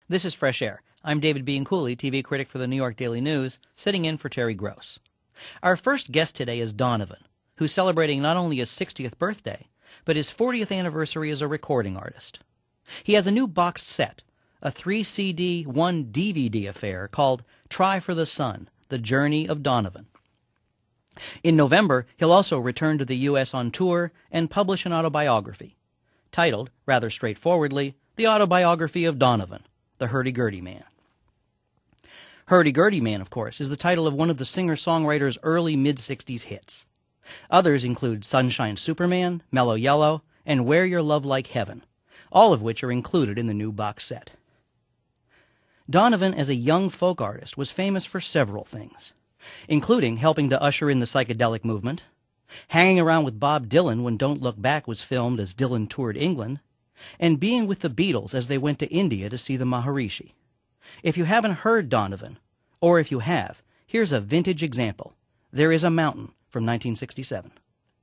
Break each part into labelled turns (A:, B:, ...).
A: This is Fresh Air. I'm David Bianculli, TV critic for the New York Daily News, sitting in for Terry Gross. Our first guest today is Donovan, who's celebrating not only his 60th birthday, but his 40th anniversary as a recording artist. He has a new boxed set, a 3-CD, 1-DVD affair called Try for the Sun, The Journey of Donovan. In November, he'll also return to the U.S. on tour and publish an autobiography, titled, rather straightforwardly, The Autobiography of Donovan, the Hurdy-Gurdy Man. Hurdy-Gurdy Man, of course, is the title of one of the singer-songwriter's early mid-60s hits. Others include Sunshine Superman, Mellow Yellow, and Wear Your Love Like Heaven, all of which are included in the new box set. Donovan, as a young folk artist, was famous for several things, including helping to usher in the psychedelic movement, hanging around with Bob Dylan when Don't Look Back was filmed as Dylan toured England, and being with the Beatles as they went to India to see the Maharishi. If you haven't heard Donovan, or if you have, here's a vintage example. There Is a Mountain from 1967.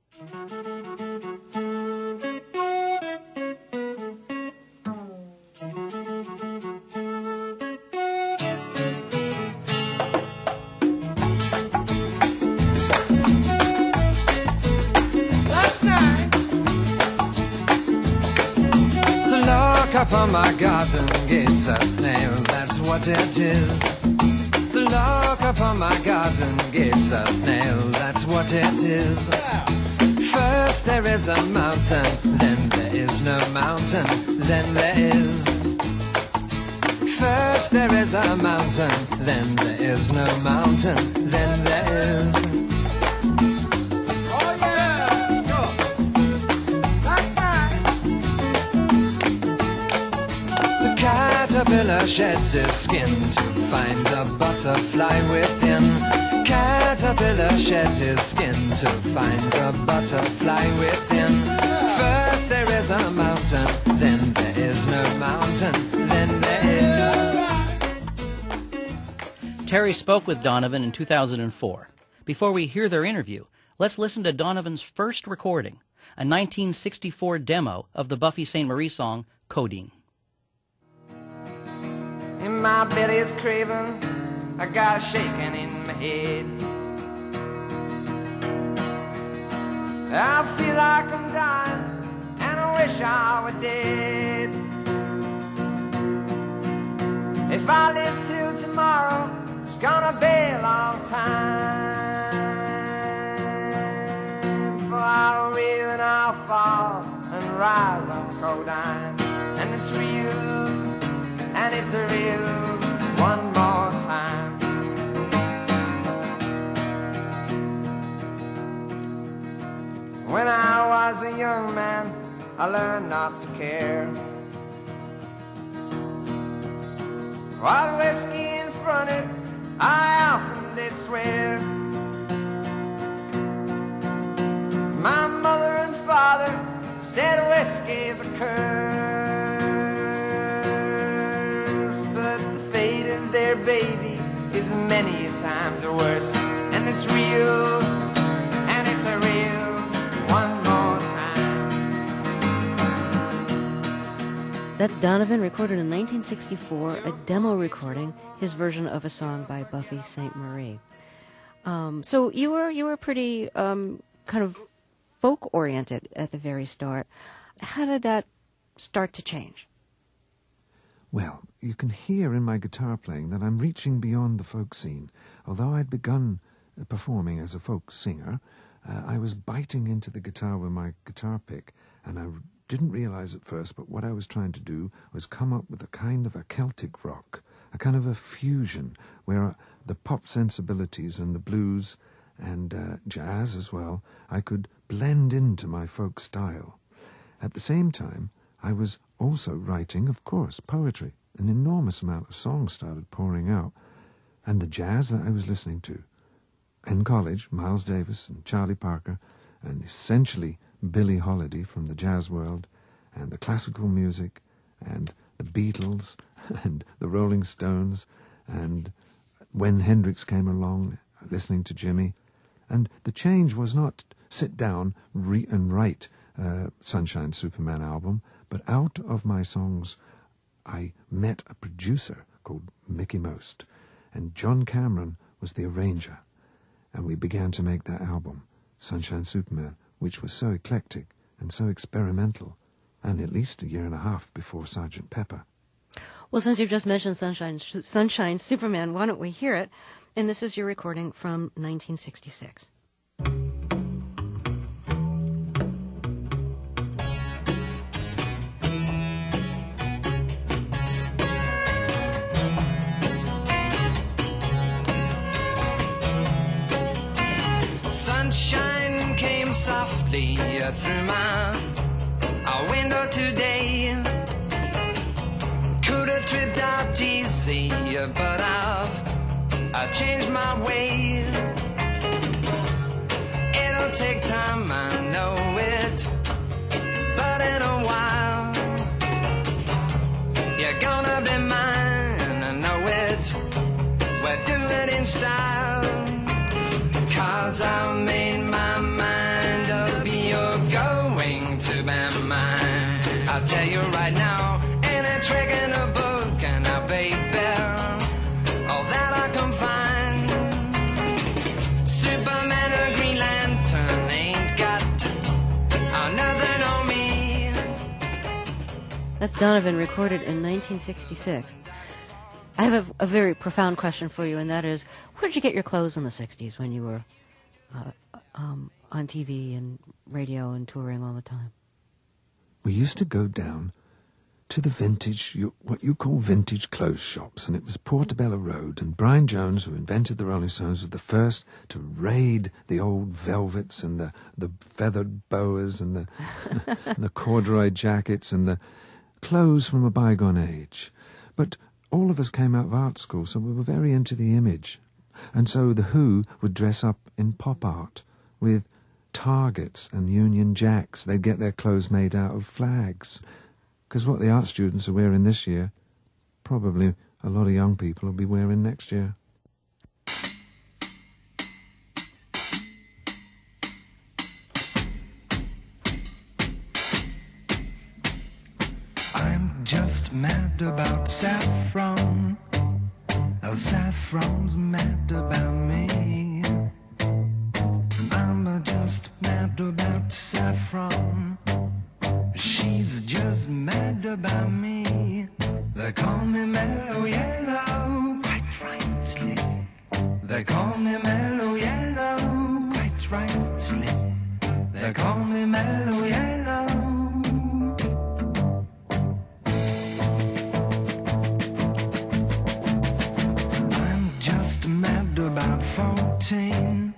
B: Up on my garden gates a snail, that's what it is. The lock up on my garden gates a snail, that's what it is. First there is a mountain, then there is no mountain, then there is. First there is a mountain, then there is no mountain, then there is. Caterpillar sheds his skin to find a butterfly within. Caterpillar sheds his skin to find a butterfly within. First there is a mountain, then there is no mountain, then there
A: is. Terry spoke with Donovan in 2004. Before we hear their interview, let's listen to Donovan's first recording, a 1964 demo of the Buffy Sainte-Marie song, Codeine.
B: In my belly's craving, I got a shaking in my head. I feel like I'm dying, and I wish I were dead. If I live till tomorrow, it's gonna be a long time. For I'll reel and I'll fall and rise on codeine. And it's real, and it's a real one more time. When I was a young man, I learned not to care. While whiskey in front it, I often did swear. My mother and father said whiskey's a curse, but the fate of their baby is many times worse. And it's real, and it's a real one more time.
C: That's Donovan, recorded in 1964, a demo recording, his version of a song by Buffy Sainte-Marie. So you were pretty kind of folk-oriented at the very start. How did that start to change?
D: Well, you can hear in my guitar playing that I'm reaching beyond the folk scene. Although I'd begun performing as a folk singer, I was biting into the guitar with my guitar pick, and I didn't realize at first, but what I was trying to do was come up with a kind of a Celtic rock, a kind of a fusion, where the pop sensibilities and the blues and jazz as well, I could blend into my folk style. At the same time, I was also writing, of course, poetry. An enormous amount of songs started pouring out. And the jazz that I was listening to in college, Miles Davis and Charlie Parker, and essentially Billie Holiday from the jazz world, and the classical music, and the Beatles, and the Rolling Stones, and when Hendrix came along, listening to Jimmy. And the change was not sit down and write Sunshine Superman album, but out of my songs I met a producer called Mickey Most, and John Cameron was the arranger, and we began to make that album, Sunshine Superman, which was so eclectic and so experimental, and at least a year and a half before Sgt. Pepper.
C: Well, since you've just mentioned Sunshine Superman, why don't we hear it? And this is your recording from 1966.
B: Sunshine came softly through my window today. Could have tripped out easy, but I've changed my way. It'll take time, I know it, but in a while you're gonna be mine, I know it. We'll do it in style, 'cause I made my mind up, you're going to be mine. I'll tell you right now, ain't a trick in a book, and a baby, all that I can find. Superman or Green Lantern ain't got nothing on me.
C: That's Donovan, recorded in 1966. I have a very profound question for you, and that is, where did you get your clothes in the 60s when you were on TV and radio and touring all the time?
D: We used to go down to the vintage, what you call vintage clothes shops, and it was Portobello Road, and Brian Jones, who invented the Rolling Stones, was the first to raid the old velvets and the feathered boas and the, and the corduroy jackets and the clothes from a bygone age. But all of us came out of art school, so we were very into the image. And so the Who would dress up in pop art with targets and Union Jacks. They'd get their clothes made out of flags. Because what the art students are wearing this year, probably a lot of young people will be wearing next year.
B: I'm just mad about saffron. Saffron's mad about me. I'm just mad about saffron. She's just mad about me. They call me Mellow Yellow, quite rightly. They call me Mellow Yellow, quite rightly. They call me Mellow Yellow. Mad about 14.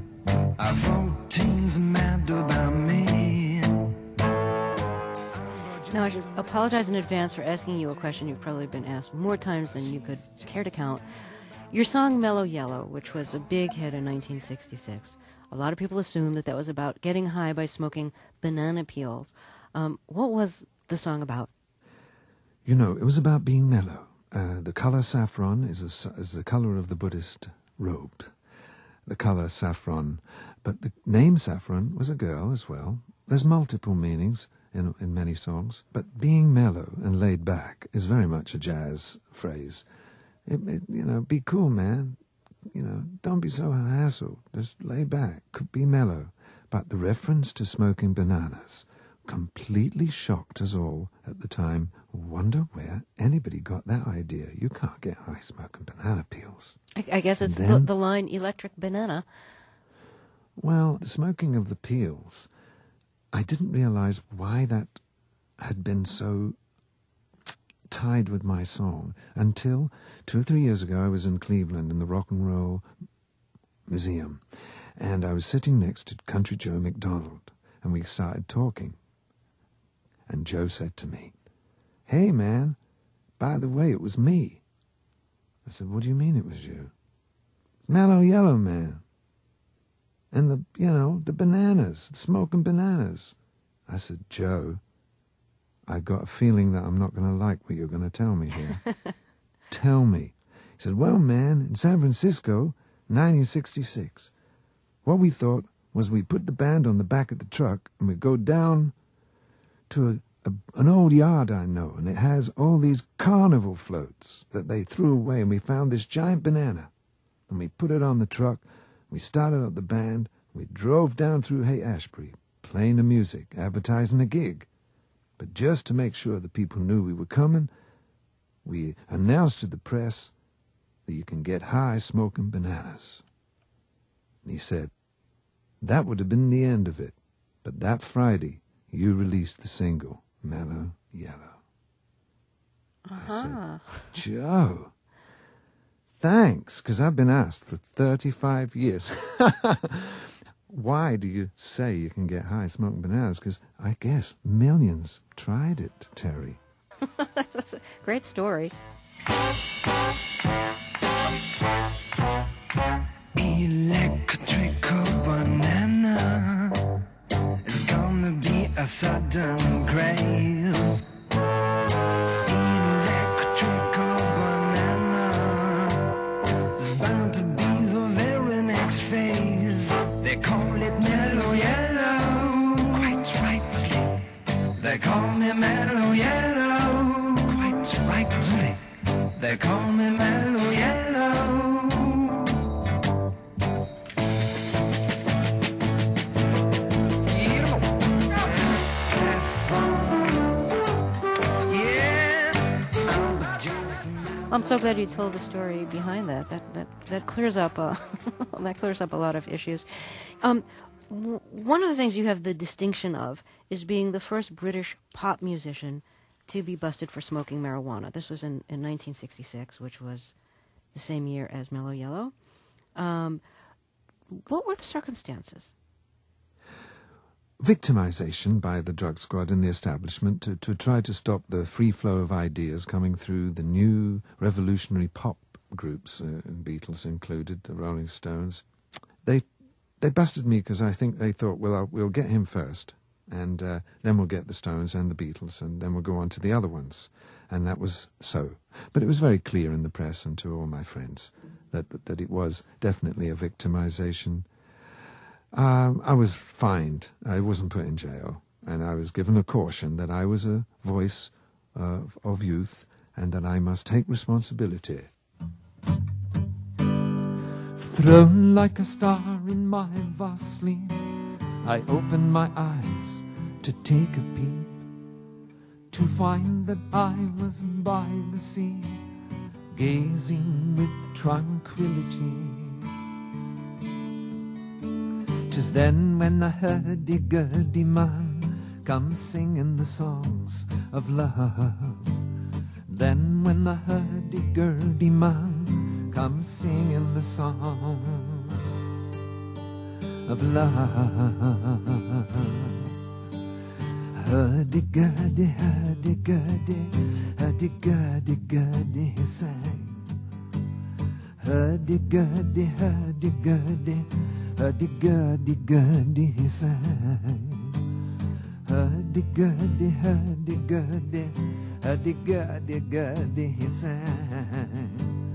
B: 14's mad about me.
C: Now, I should apologize in advance for asking you a question you've probably been asked more times than you could care to count. Your song Mellow Yellow, which was a big hit in 1966, a lot of people assume that was about getting high by smoking banana peels. What was the song about?
D: You know, it was about being mellow. The color saffron is the color of the Buddhist robe. The color saffron. But the name Saffron was a girl as well. There's multiple meanings in many songs. But being mellow and laid back is very much a jazz phrase. Be cool, man. Don't be so hassled. Just lay back. Be mellow. But the reference to smoking bananas completely shocked us all at the time. Wonder where anybody got that idea. You can't get high smoking banana peels.
C: I guess it's the line electric banana.
D: Well, the smoking of the peels, I didn't realize why that had been so tied with my song until 2 or 3 years ago I was in Cleveland in the Rock and Roll Museum, and I was sitting next to Country Joe McDonald, and we started talking. And Joe said to me, "Hey, man, by the way, it was me." I said, "What do you mean it was you?" "Mellow Yellow Man. And the bananas, the smoking bananas." I said, "Joe, I got a feeling that I'm not going to like what you're going to tell me here." "Tell me." He said, "Well, man, in San Francisco, 1966, what we thought was we'd put the band on the back of the truck and we'd go down to an old yard I know, and it has all these carnival floats that they threw away, and we found this giant banana, and we put it on the truck, we started up the band, we drove down through Haight-Ashbury, playing the music, advertising a gig. But just to make sure the people knew we were coming, we announced to the press that you can get high smoking bananas. And he said, that would have been the end of it, but that Friday you released the single, Mellow Yellow. I said, Joe, thanks, because I've been asked for 35 years. Why do you say you can get high smoking bananas? Because I guess millions tried it, Terry.
C: That's a great story.
B: Electrical banana is gonna be a sudden craze. Electrical banana is bound to be the very next phase. They call it mellow yellow, quite rightly. They call me mellow yellow, quite rightly. They call me mellow yellow.
C: I'm so glad you told the story behind that. That clears up that clears up a lot of issues. One of the things you have the distinction of is being the first British pop musician to be busted for smoking marijuana. This was in 1966, which was the same year as Mellow Yellow. What were the circumstances?
D: Victimization by the drug squad and the establishment to try to stop the free flow of ideas coming through the new revolutionary pop groups, Beatles included, the Rolling Stones. They busted me because I think they thought, well, we'll get him first, and then we'll get the Stones and the Beatles, and then we'll go on to the other ones. And that was so. But it was very clear in the press and to all my friends that it was definitely a victimization. I was fined. I wasn't put in jail. And I was given a caution that I was a voice of youth and that I must take responsibility. Thrown like a star in my vast sleep, I opened my eyes to take a peep, to find that I was by the sea, gazing with tranquility. 'Tis then when the hurdy-gurdy man comes singing the songs of love. Then when the hurdy-gurdy man comes singing the songs of love. Hurdy-gurdy, hurdy-gurdy, hurdy-gurdy-gurdy, he sang. Hurdy-gurdy, hurdy-gurdy, hurdy-gurdy-gurdy, he sang. Hurdy-gurdy, hurdy-gurdy, hurdy-gurdy-gurdy, he sang.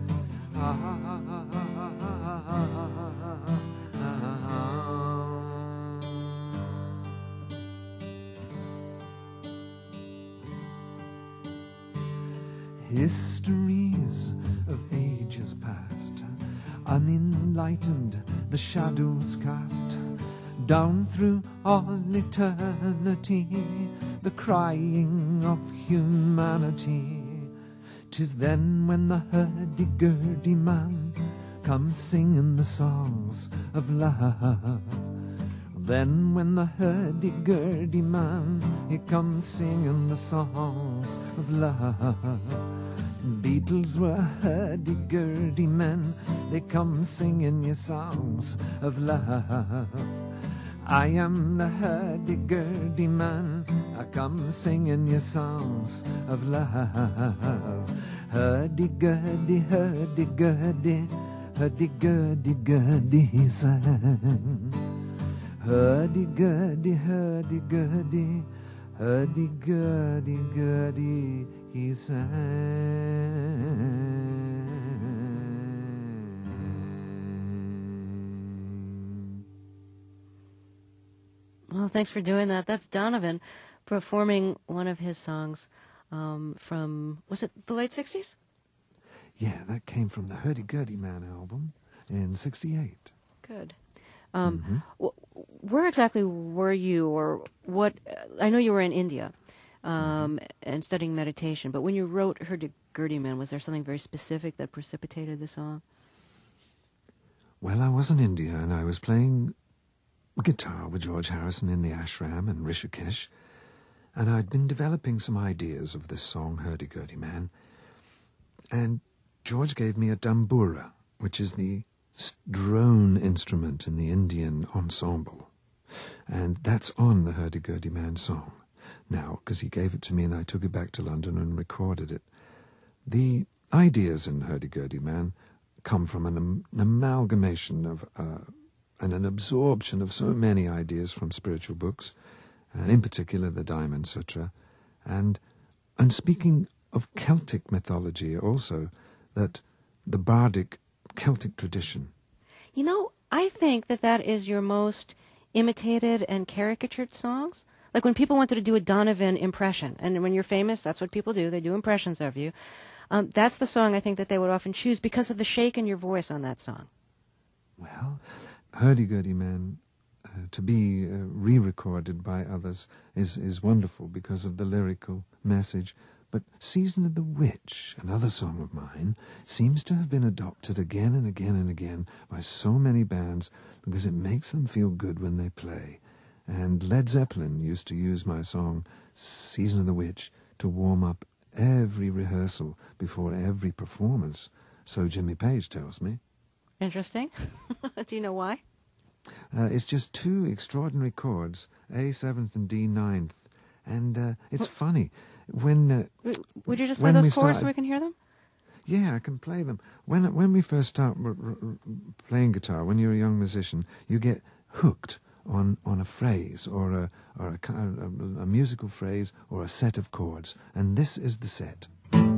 D: Histories of ages past, unenlightened, the shadows cast down through all eternity, the crying of humanity. 'Tis then when the hurdy-gurdy man comes singing the songs of love. Then when the hurdy-gurdy man, he comes singing the songs of love. Beatles were hurdy-gurdy men, they come singing your songs of love. I am the hurdy-gurdy man, I come singing your songs of love. Hurdy-gurdy, hurdy-gurdy, hurdy-gurdy-gurdy, he sang. Hurdy-gurdy, hurdy-gurdy, hurdy-gurdy-gurdy, he sang.
C: Well, thanks for doing that. That's Donovan performing one of his songs from, was it the late 60s?
D: Yeah, that came from the Hurdy-Gurdy Man album in '68.
C: Good. Where exactly were you, or what? I know you were in India and studying meditation, but when you wrote Hurdy-Gurdy Man, was there something very specific that precipitated the song?
D: Well, I was in India, and I was playing guitar with George Harrison in the ashram in Rishikesh, and I'd been developing some ideas of this song, Hurdy-Gurdy Man, and George gave me a tambura, which is the drone instrument in the Indian ensemble, and that's on the Hurdy-Gurdy Man song. Now, because he gave it to me and I took it back to London and recorded it. The ideas in Hurdy-Gurdy Man come from an amalgamation of and an absorption of so many ideas from spiritual books, and in particular the Diamond Sutra, and speaking of Celtic mythology also, that the bardic Celtic tradition.
C: You know, I think that is your most imitated and caricatured songs. Like when people wanted to do a Donovan impression, and when you're famous, that's what people do. They do impressions of you. That's the song I think that they would often choose because of the shake in your voice on that song.
D: Well, Hurdy-Gurdy Man, to be re-recorded by others is wonderful because of the lyrical message. But Season of the Witch, another song of mine, seems to have been adopted again and again and again by so many bands because it makes them feel good when they play. And Led Zeppelin used to use my song, Season of the Witch, to warm up every rehearsal before every performance. So Jimmy Page tells me.
C: Interesting. Do you know why?
D: It's just two extraordinary chords, A 7th and D 9th. And it's funny. When
C: would you just play those chords so we can hear them?
D: Yeah, I can play them. When we first start playing guitar, when you're a young musician, you get hooked on a phrase or a musical phrase or a set of chords, and this is the set.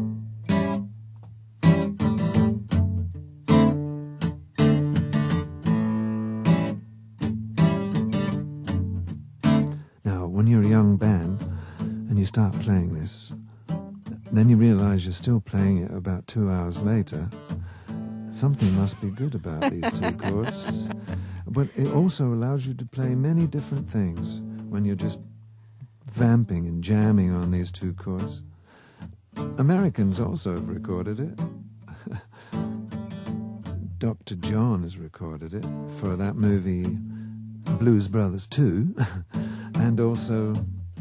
D: Now, when you're a young band and you start playing this, then you realize you're still playing it about 2 hours later. Something must be good about these two chords. But it also allows you to play many different things when you're just vamping and jamming on these two chords. Americans also have recorded it. Dr. John has recorded it for that movie Blues Brothers 2, and also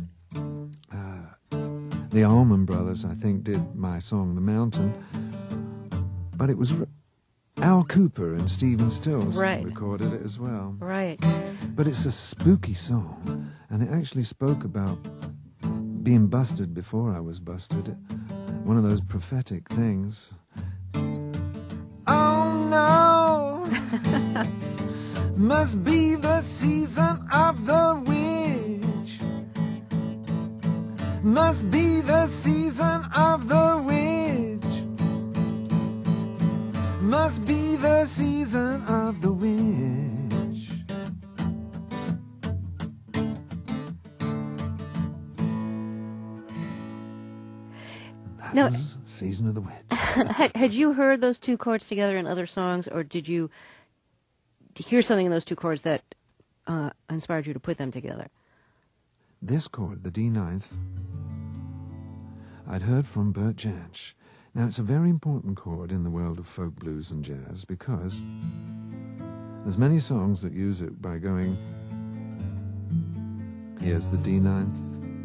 D: the Allman Brothers, I think, did my song The Mountain. But it was Al Cooper and Stephen Stills recorded it as well.
C: Right.
D: But it's a spooky song, and it actually spoke about being busted before I was busted. One of those prophetic things. Oh no! Must be the season of the witch. Must be the season of the witch. Must be the season of the witch. That was Season of the Witch.
C: Had you heard those two chords together in other songs, or did you hear something in those two chords that inspired you to put them together?
D: This chord, the D 9th, I'd heard from Bert Jansch. Now, it's a very important chord in the world of folk blues and jazz because there's many songs that use it by going, here's the D 9th.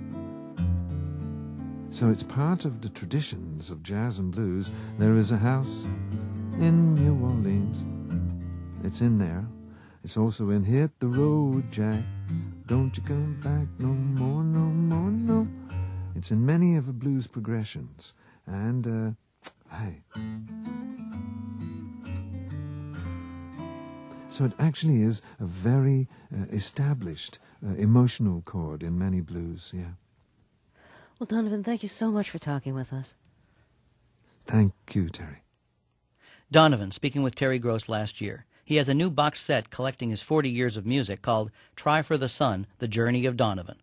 D: So it's part of the traditions of jazz and blues. There is a house in New Orleans. It's in there. It's also in Hit the Road, Jack. Don't you come back no more, no more, no. It's in many of the blues progressions. And, hey. So it actually is a very established emotional chord in many blues, yeah.
C: Well, Donovan, thank you so much for talking with us.
D: Thank you, Terry.
A: Donovan, speaking with Terry Gross last year. He has a new box set collecting his 40 years of music called Try for the Sun, The Journey of Donovan.